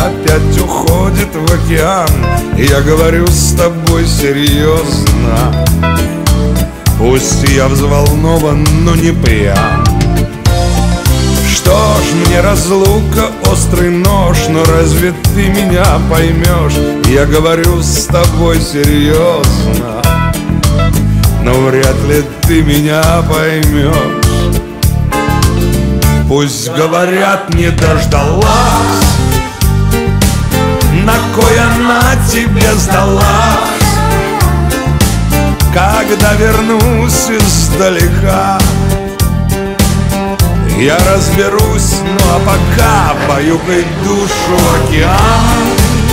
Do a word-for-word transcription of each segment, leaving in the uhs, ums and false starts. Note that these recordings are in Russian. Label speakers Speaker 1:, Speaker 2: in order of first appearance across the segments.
Speaker 1: опять уходит в океан. Я говорю с тобой серьезно. Пусть я взволнован, но не пьян. Что ж, мне разлука острый нож, но разве ты меня поймешь? Я говорю с тобой серьезно, но вряд ли ты меня поймешь. Пусть говорят, не дождалась, на кой она тебе сдалась. Когда вернусь издалека, я разберусь, ну а пока баюкай душу океан.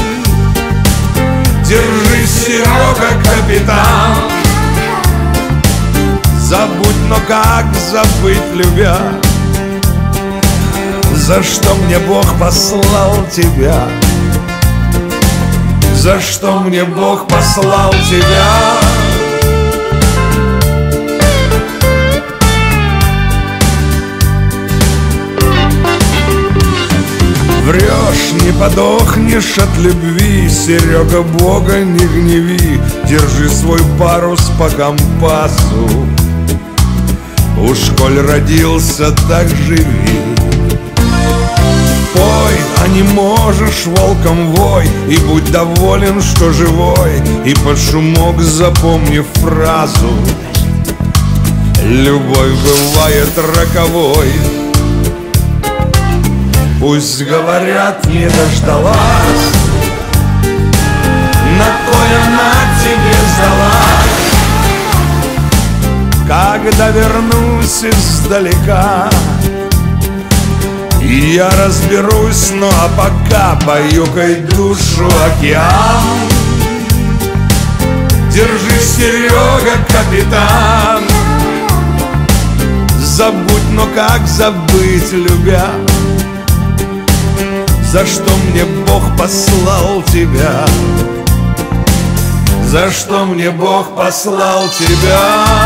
Speaker 1: Держись, Серега, капитан. Забудь, но как забыть, любя? За что мне Бог послал тебя? За что мне Бог послал тебя? Врешь, не подохнешь от любви, Серега, Бога не гневи. Держи свой парус по компасу, уж коль родился, так живи. Пой, а не можешь, волком вой, и будь доволен, что живой. И под шумок запомни фразу: любовь бывает роковой. Пусть говорят, не дождалась, на кой она тебе сдалась. Когда вернусь издалека, и я разберусь, ну а пока баюкай душу океан. Держись, Серега, капитан. Забудь, но как забыть, любя? За что мне Бог послал тебя? За что мне Бог послал тебя?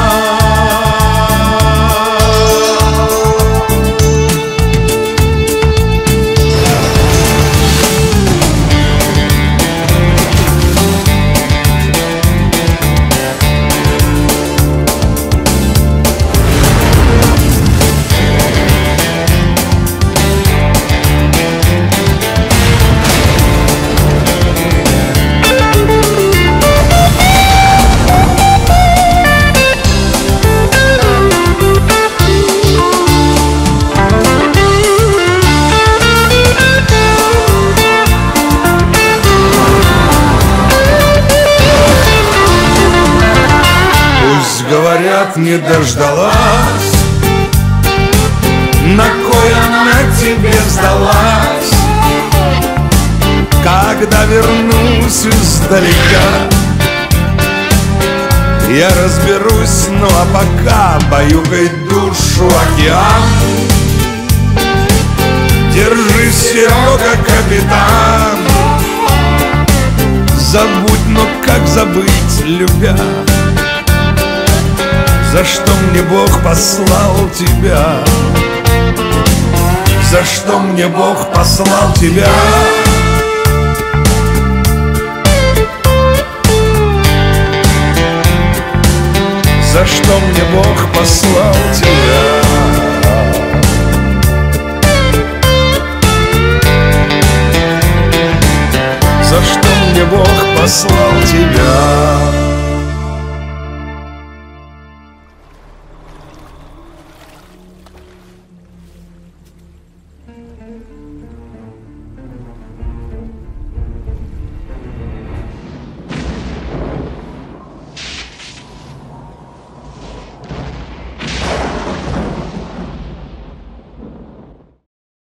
Speaker 1: Говорят, не дождалась, на кой она тебе сдалась. Когда вернусь издалека, я разберусь, ну а пока баюкай душу океан. Держись, Серега, капитан. Забудь, но как забыть, любя? За что мне Бог послал тебя? За что мне Бог послал тебя? За что мне Бог послал тебя? За что мне Бог послал тебя?